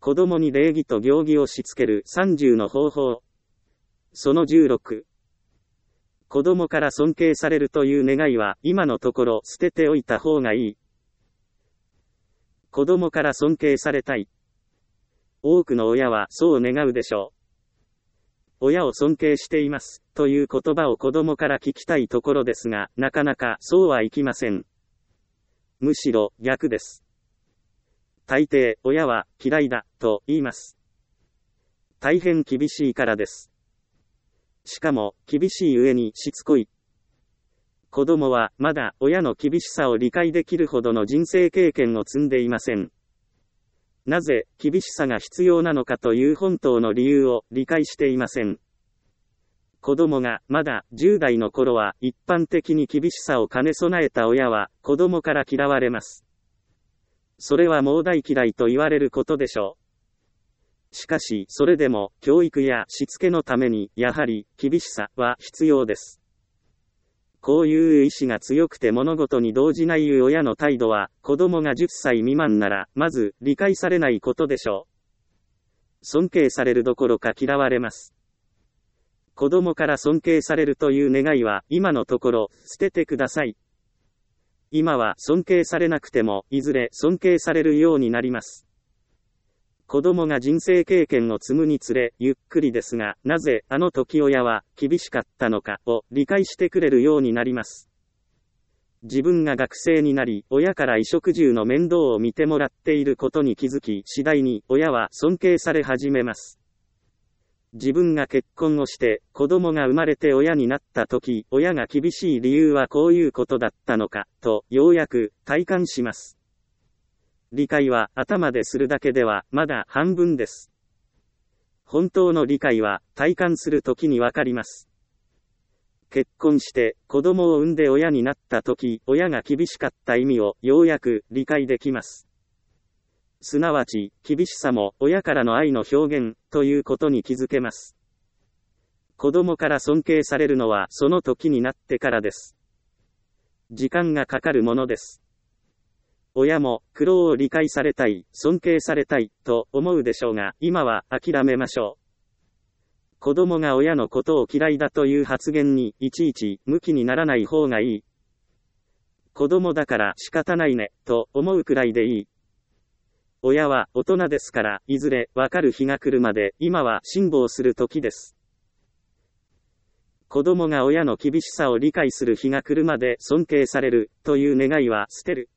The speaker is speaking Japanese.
子供に礼儀と行儀をしつける30の方法。その16。子供から尊敬されるという願いは今のところ捨てておいた方がいい。子供から尊敬されたい。多くの親はそう願うでしょう。親を尊敬していますという言葉を子供から聞きたいところですが、なかなかそうはいきません。むしろ逆です。大抵親は嫌いだと言います。大変厳しいからです。しかも厳しい上にしつこい。子供はまだ親の厳しさを理解できるほどの人生経験を積んでいません。なぜ厳しさが必要なのかという本当の理由を理解していません。子供がまだ10代の頃は一般的に厳しさを兼ね備えた親は子供から嫌われます。それはもう大嫌いと言われることでしょう。しかしそれでも教育やしつけのためにやはり厳しさは必要です。こういう意志が強くて物事に動じない親の態度は子供が10歳未満ならまず理解されないことでしょう。尊敬されるどころか嫌われます。子供から尊敬されるという願いは今のところ捨ててください。今は尊敬されなくてもいずれ尊敬されるようになります。子供が人生経験を積むにつれゆっくりですが、なぜあの時親は厳しかったのかを理解してくれるようになります。自分が学生になり親から衣食住の面倒を見てもらっていることに気づき、次第に親は尊敬され始めます。自分が結婚をして子供が生まれて親になった時、親が厳しい理由はこういうことだったのかとようやく体感します。理解は頭でするだけではまだ半分です。本当の理解は体感するときにわかります。結婚して子供を産んで親になったとき、親が厳しかった意味をようやく理解できます。すなわち、厳しさも親からの愛の表現ということに気づけます。子供から尊敬されるのはその時になってからです。時間がかかるものです。親も苦労を理解されたい、尊敬されたいと思うでしょうが、今は諦めましょう。子供が親のことを嫌いだという発言にいちいち向きにならない方がいい。子供だから仕方ないねと思うくらいでいい。親は大人ですから、いずれわかる日が来るまで今は辛抱する時です。子供が親の厳しさを理解する日が来るまで尊敬されるという願いは捨てる。